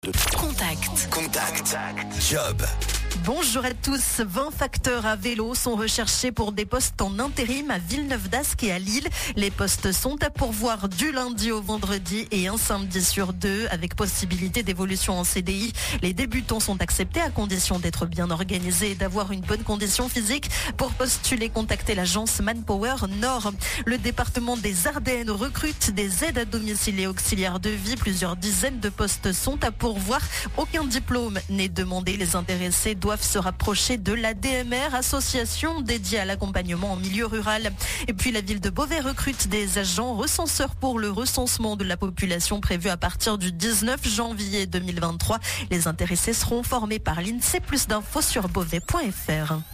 Contact. Job. Bonjour à tous. 20 facteurs à vélo sont recherchés pour des postes en intérim à Villeneuve-d'Ascq et à Lille. Les postes sont à pourvoir du lundi au vendredi et un samedi sur deux avec possibilité d'évolution en CDI. Les débutants sont acceptés à condition d'être bien organisés et d'avoir une bonne condition physique. Pour postuler, contactez l'agence Manpower Nord. Le département des Ardennes recrute des aides à domicile et auxiliaires de vie. Plusieurs dizaines de postes sont à pourvoir. Aucun diplôme n'est demandé. Les intéressés doivent se rapprocher de l'ADMR, association dédiée à l'accompagnement en milieu rural. Et puis la ville de Beauvais recrute des agents recenseurs pour le recensement de la population prévu à partir du 19 janvier 2023. Les intéressés seront formés par l'INSEE. Plus d'infos sur beauvais.fr.